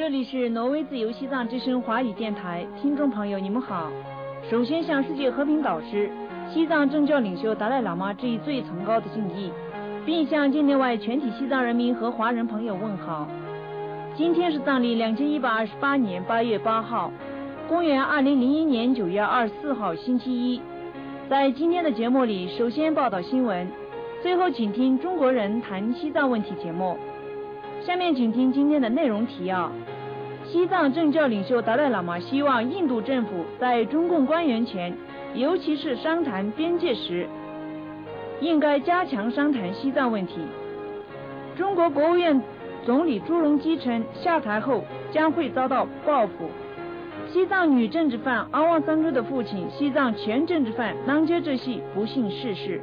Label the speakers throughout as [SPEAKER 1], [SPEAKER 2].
[SPEAKER 1] 这里是挪威自由西藏之声华语电台，听众朋友你们好。首先向世界和平导师、西藏政教领袖达赖喇嘛致以最崇高的敬意，并向境内外全体西藏人民和华人朋友问好。今天是藏历2128年8月8号，公元2001年9月24号星期一。在今天的节目里，首先报道新闻，最后请听中国人谈西藏问题节目。下面请听今天的内容提要。西藏政教领袖达赖喇嘛希望印度政府在中共官员前，尤其是商谈边界时，应该加强商谈西藏问题。中国国务院总理朱镕基称，下台后将会遭到报复。西藏女政治犯阿旺桑珠的父亲，西藏前政治犯囊杰哲系不幸逝世。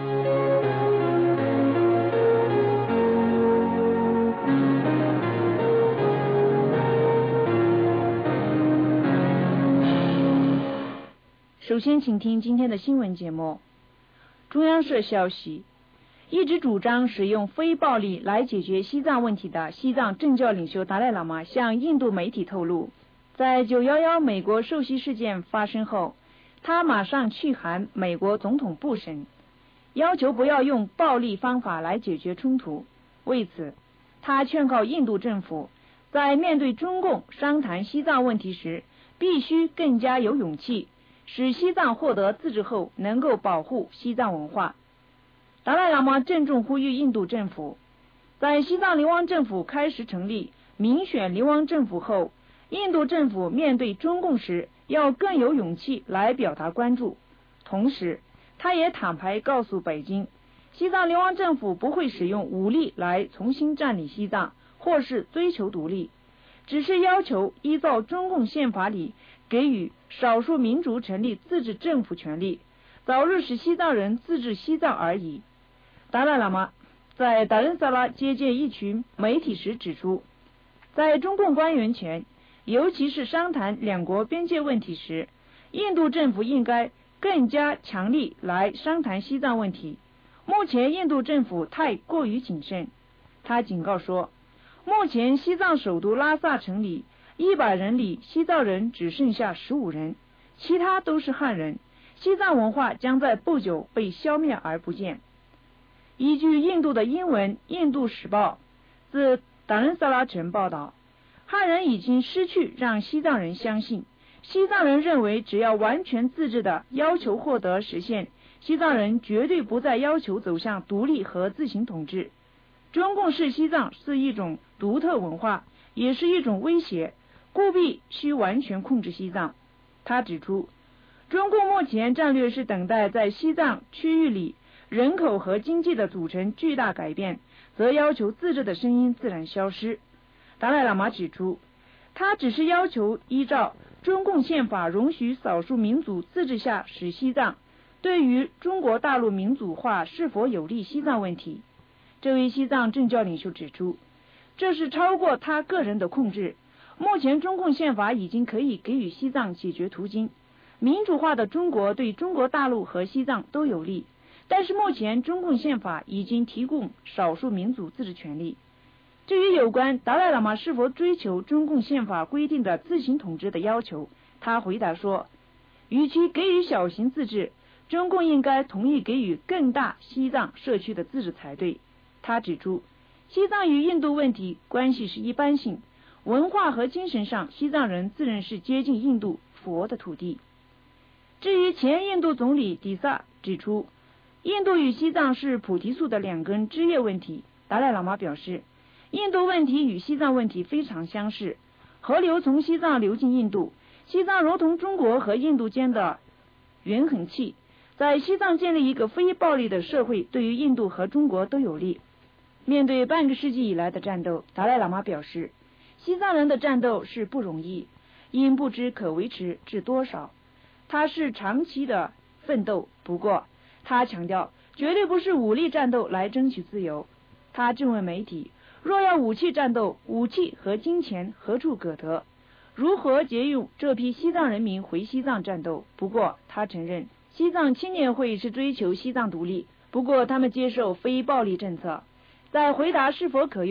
[SPEAKER 1] 首先请听今天的新闻节目。中央社消息，一直主张使用非暴力来解决西藏问题的西藏政教领袖达赖喇嘛向印度媒体透露，在911美国受袭事件发生后，他马上去函美国总统布什，要求不要用暴力方法来解决冲突。为此，他劝告印度政府在面对中共商谈西藏问题时，必须更加有勇气，使西藏获得自治后能够保护西藏文化。达赖喇嘛郑重呼吁印度政府，在西藏流亡政府开始成立、民选流亡政府后，印度政府面对中共时要更有勇气来表达关注。同时，他也坦白告诉北京，西藏流亡政府不会使用武力来重新占领西藏，或是追求独立，只是要求依照中共宪法里给予少数民族成立自治政府权利，早日使西藏人自治西藏而已。达赖喇嘛在达仁萨拉接见一群媒体时指出，在中共官员前，尤其是商谈两国边界问题时，印度政府应该更加强力来商谈西藏问题。目前印度政府太过于谨慎。他警告说，目前西藏首都拉萨城里100人里，西藏人只剩下15人，其他都是汉人，西藏文化将在不久被消灭而不见。依据印度的英文《印度时报》自达仁萨拉城报道，汉人已经失去让西藏人相信，西藏人认为只要完全自治的要求获得实现，西藏人绝对不再要求走向独立和自行统治。中共视西藏是一种独特文化，也是一种威胁，故必须完全控制西藏。他指出，中共目前战略是等待在西藏区域里人口和经济的组成巨大改变，则要求自治的声音自然消失。达赖喇嘛指出，他只是要求依照中共宪法容许少数民族自治下使西藏，对于中国大陆民主化是否有利西藏问题。这位西藏政教领袖指出，这是超过他个人的控制。目前中共宪法已经可以给予西藏解决途径，民主化的中国对中国大陆和西藏都有利，但是目前中共宪法已经提供少数民族自治权利。至于有关达赖喇嘛是否追求中共宪法规定的自行统治的要求，他回答说，与其给予小型自治，中共应该同意给予更大西藏社区的自治才对。他指出，西藏与印度问题关系是一般性，文化和精神上西藏人自认是接近印度佛的土地。至于前印度总理迪萨指出，印度与西藏是菩提树的2根枝叶问题，达赖喇嘛表示，印度问题与西藏问题非常相似，河流从西藏流进印度，西藏如同中国和印度间的圆衡器，在西藏建立一个非暴力的社会，对于印度和中国都有利。面对半个世纪以来的战斗，达赖喇嘛表示，西藏人的战斗是不容易，因不知可维持至多少，它是长期的奋斗。不过他强调，绝对不是武力战斗来争取自由。他质问媒体，若要武器战斗，武器和金钱何处可得？如何节用这批西藏人民回西藏战斗？不过他承认，西藏青年会是追求西藏独立，不过他们接受非暴力政策。在回答是否可用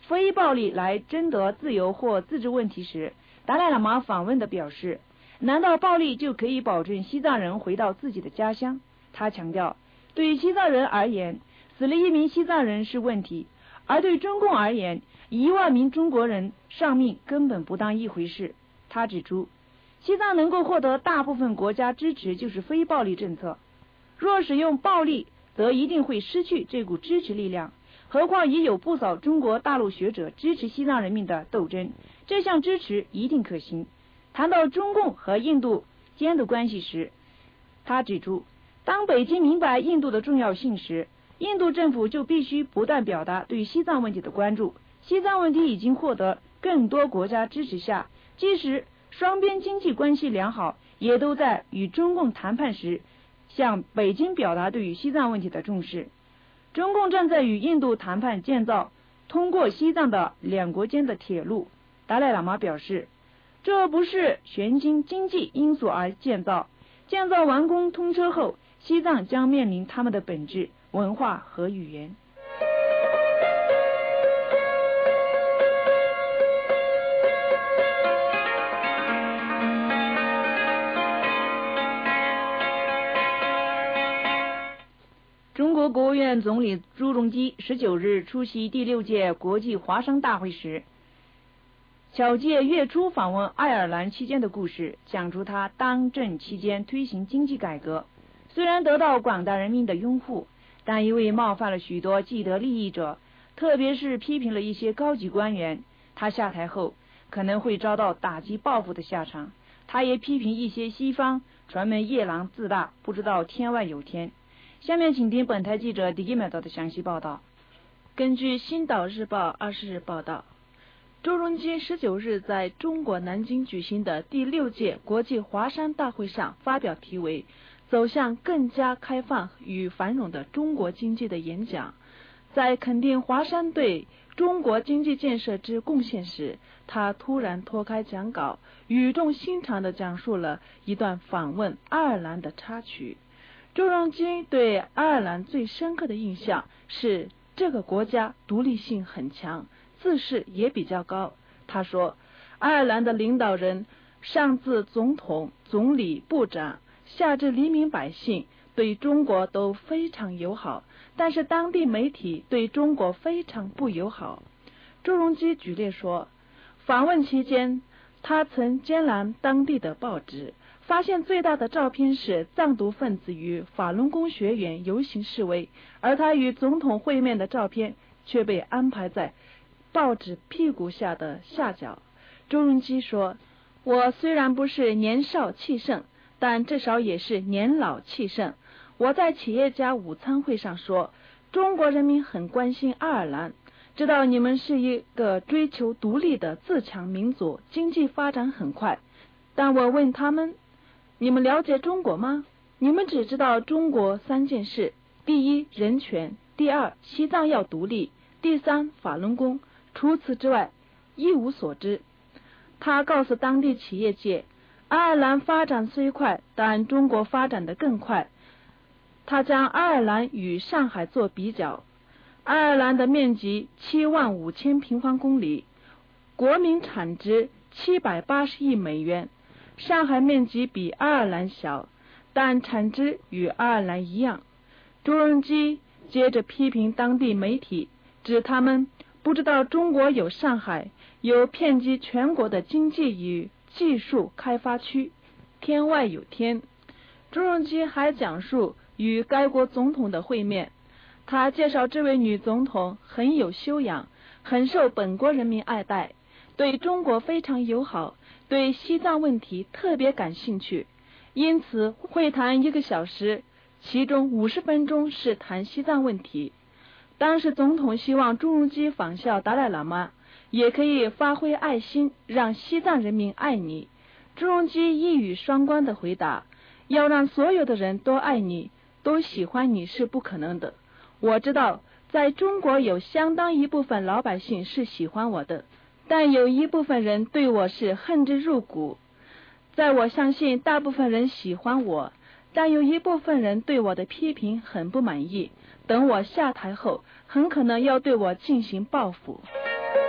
[SPEAKER 1] 非暴力来争得自由或自治问题时，达赖喇嘛访问的表示，难道暴力就可以保证西藏人回到自己的家乡？他强调，对于西藏人而言，死了1名西藏人是问题，而对中共而言，1万名中国人丧命根本不当一回事。他指出，西藏能够获得大部分国家支持就是非暴力政策，若使用暴力则一定会失去这股支持力量，何况也有不少中国大陆学者支持西藏人民的斗争，这项支持一定可行。谈到中共和印度间的关系时，他指出，当北京明白印度的重要性时，印度政府就必须不断表达对西藏问题的关注。西藏问题已经获得更多国家支持下，即使双边经济关系良好，也都在与中共谈判时向北京表达对于西藏问题的重视。中共正在与印度谈判建造通过西藏的2国间的铁路。达赖喇嘛表示，这不是全经经济因素而建造，建造完工通车后，西藏将面临他们的本质、文化和语言。中国国务院总理朱镕基19日出席第6届国际华商大会时，巧借月初访问爱尔兰期间的故事，讲出他当政期间推行经济改革，虽然得到广大人民的拥护，但因为冒犯了许多既得利益者，特别是批评了一些高级官员，他下台后可能会遭到打击报复的下场。他也批评一些西方传媒夜郎自大，不知道天外有天。下面请听本台记者迪基麦德的详细报道。
[SPEAKER 2] 根据《星岛日报》20日报道，朱镕基19日在中国南京举行的第6届国际华商大会上发表题为“走向更加开放与繁荣的中国经济”的演讲。在肯定华商对中国经济建设之贡献时，他突然脱开讲稿，语重心长地讲述了一段访问爱尔兰的插曲。朱镕基对爱尔兰最深刻的印象是这个国家独立性很强，自视也比较高。他说，爱尔兰的领导人上至总统、总理、部长，下至黎民百姓，对中国都非常友好，但是当地媒体对中国非常不友好。朱镕基举例说，访问期间他曾监览当地的报纸，发现最大的照片是藏独分子与法轮功学员游行示威，而他与总统会面的照片却被安排在报纸屁股下的下角。朱镕基说，我虽然不是年少气盛，但至少也是年老气盛。我在企业家午餐会上说，中国人民很关心爱尔兰，知道你们是一个追求独立的自强民族，经济发展很快。但我问他们，你们了解中国吗？你们只知道中国3件事：第一，人权；第二，西藏要独立；第三，法轮功。除此之外，一无所知。他告诉当地企业界，爱尔兰发展虽快，但中国发展得更快。他将爱尔兰与上海做比较，爱尔兰的面积75000平方公里，国民产值780亿美元。上海面积比爱尔兰小，但产值与爱尔兰一样。朱镕基接着批评当地媒体，指他们不知道中国有上海，有遍及全国的经济与技术开发区，天外有天。朱镕基还讲述与该国总统的会面，他介绍这位女总统很有修养，很受本国人民爱戴，对中国非常友好，对西藏问题特别感兴趣，因此会谈1个小时，其中50分钟是谈西藏问题。当时总统希望朱镕基仿效达赖喇嘛，也可以发挥爱心，让西藏人民爱你。朱镕基一语双关的回答，要让所有的人都爱你，都喜欢你是不可能的。我知道在中国有相当一部分老百姓是喜欢我的，但有一部分人对我是恨之入骨。在我相信大部分人喜欢我，但有一部分人对我的批评很不满意，等我下台后很可能要对我进行报复。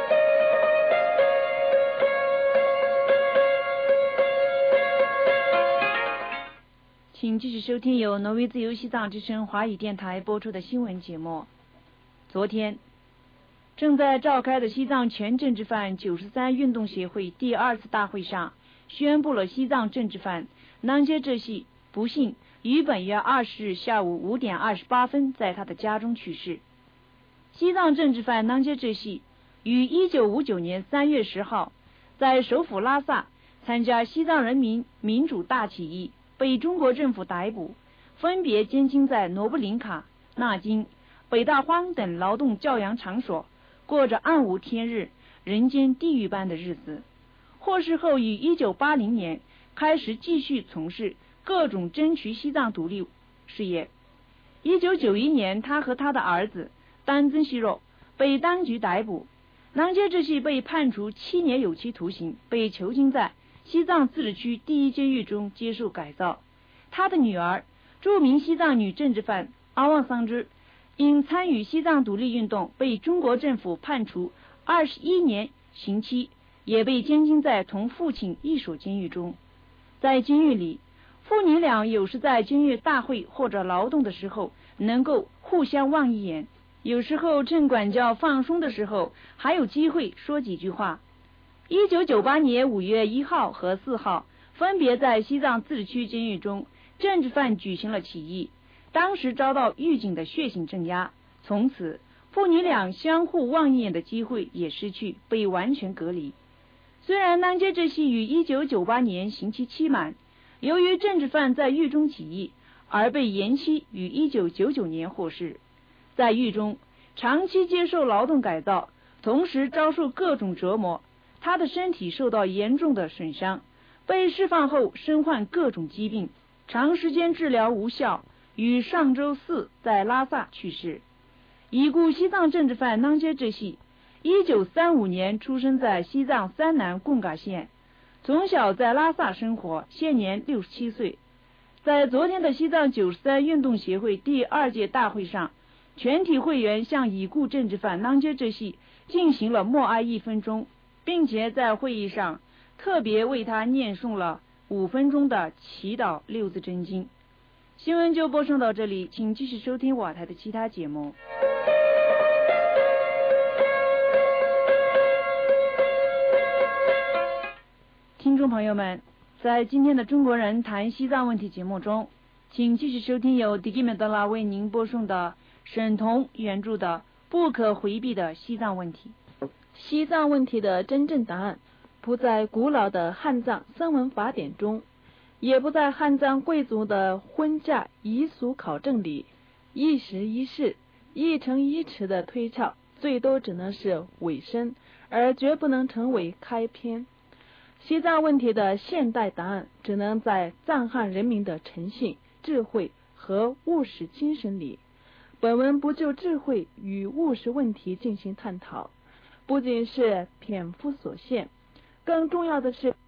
[SPEAKER 1] 请继续收听由挪威自由西藏之声华语电台播出的新闻节目。昨天，正在召开的西藏全政治犯93运动协会第2次大会上，宣布了西藏政治犯囊杰哲西不幸于本月20日下午5点28分在他的家中去世。西藏政治犯囊杰哲西于1959年3月10号在首府拉萨参加西藏人民民主大起义，被中国政府逮捕，分别监禁在罗布林卡、纳金、北大荒等劳动教养场所，过着暗无天日、人间地狱般的日子。获释后，于1980年开始继续从事各种争取西藏独立事业。1991年，他和他的儿子丹增西若被当局逮捕，囊杰哲西被判处7年有期徒刑，被囚禁在西藏自治区第1监狱中接受改造。他的女儿，著名西藏女政治犯阿旺桑之，因参与西藏独立运动被中国政府判处21年刑期，也被监禁在同父亲一所监狱中。在监狱里，父女俩有时在监狱大会或者劳动的时候能够互相望一眼，有时候趁管教放松的时候还有机会说几句话。1998年5月1号和4号，分别在西藏自治区监狱中，政治犯举行了起义，当时遭到狱警的血腥镇压，从此父女俩相互望一眼的机会也失去，被完全隔离。虽然囊杰哲西于1998年刑期期满，由于政治犯在狱中起义而被延期于1999年获释，在狱中长期接受劳动改造，同时遭受各种折磨，他的身体受到严重的损伤，被释放后身患各种疾病，长时间治疗无效，于上周四在拉萨去世。已故西藏政治犯囊杰哲西1935年出生在西藏三南贡嘎县，从小在拉萨生活，现年67岁。在昨天的西藏93运动协会第2届大会上，全体会员向已故政治犯囊杰哲西进行了默哀1分钟，并且在会议上特别为他念诵了5分钟的祈祷6字真经。新闻就播送到这里，请继续收听我台的其他节目。听众朋友们，在今天的中国人谈西藏问题节目中，请继续收听由迪基梅德拉为您播送的沈彤原著的《不可回避的西藏问题》。
[SPEAKER 2] 西藏问题的真正答案不在古老的汉藏僧文法典中，也不在汉藏贵族的婚嫁遗俗考证里，一时一事、一城一池的推敲，最多只能是尾声，而绝不能成为开篇。西藏问题的现代答案只能在藏汉人民的诚信、智慧和务实精神里。本文不就智慧与务实问题进行探讨，不仅是篇幅所限，更重要的是